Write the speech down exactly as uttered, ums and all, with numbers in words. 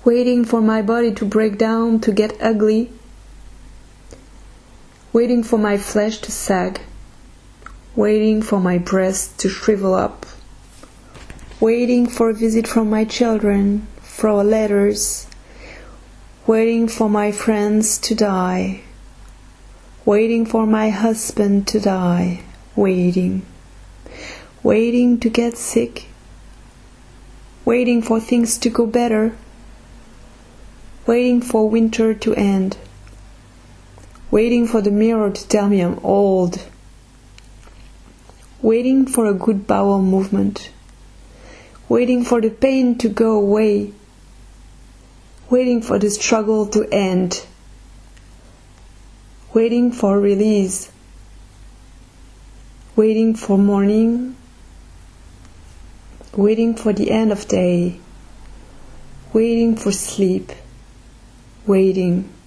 waiting for my body to break down, to get ugly, waiting for my flesh to sag, waiting for my breasts to shrivel up, waiting for a visit from my children, for letters, waiting for my friends to die, waiting for my husband to die, waiting, waiting to get sick, waiting for things to go better, waiting for winter to end, waiting for the mirror to tell me I'm old, waiting for a good bowel movement, waiting for the pain to go away, waiting for the struggle to end, waiting for release, waiting for morning, waiting for the end of day, waiting for sleep, waiting.